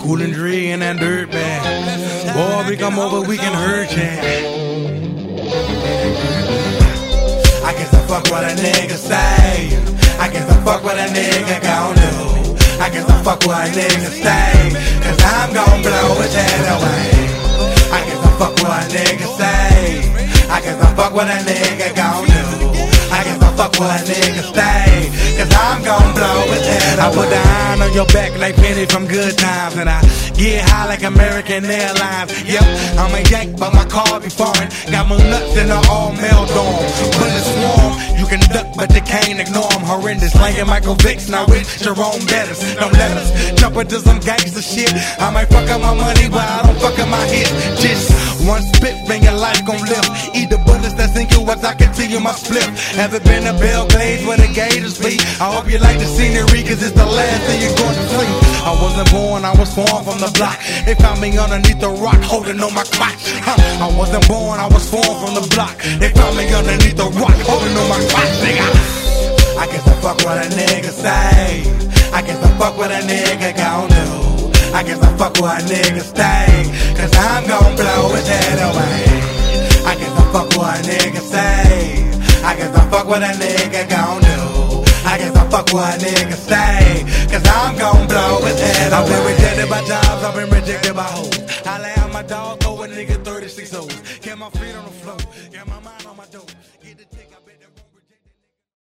Cool and Dre and that dirt bag. Boy, we come over, we can hurt ya. I guess I fuck what a nigga say. I guess I fuck what a nigga gon' do. I guess I fuck what a nigga say, cause I'm gon' blow his head away. I guess I fuck what a nigga say. I guess I fuck what a nigga gon' do. I guess I fuck what a nigga say, cause I'm gon' blow his head away. I put the iron on your back like Penny from Good Times, and I get high like American Airlines. Yep, I'm a yank, but my car be foreign. Got my nuts in an all-male dorm. Bullets swarm, you can duck, but you can't ignore them. Horrendous, slanging Michael Vicks, now with Jerome Bettis. Don't let us jump into some gangster shit. I might fuck up my money, but I don't fuck up my hit. Just one spit, bring your life gon' live. Eat the bullets that's in you as I continue my split. Haven't been to Belgrade where the gators be. I hope you like the scenery, cause it's the last thing you're going to see. I wasn't born, I was formed from the block. They found me underneath the rock, holding on my crotch. I wasn't born, I was formed from the block. They found me underneath the rock, holding on my crotch, nigga. I guess I fuck what a nigga say. I guess I fuck what a nigga gon' do. I guess I fuck what a nigga stay, cause I'm gon' blow his head away. I guess I fuck what a nigga say. I guess I fuck what a nigga gon' do. I guess I fuck what a nigga say, cause I'm gon' blow his head away. I've been rejected by jobs, I've been rejected by hoes. I lay out my dog, go a nigga 36 O's. Get my feet on the floor, get my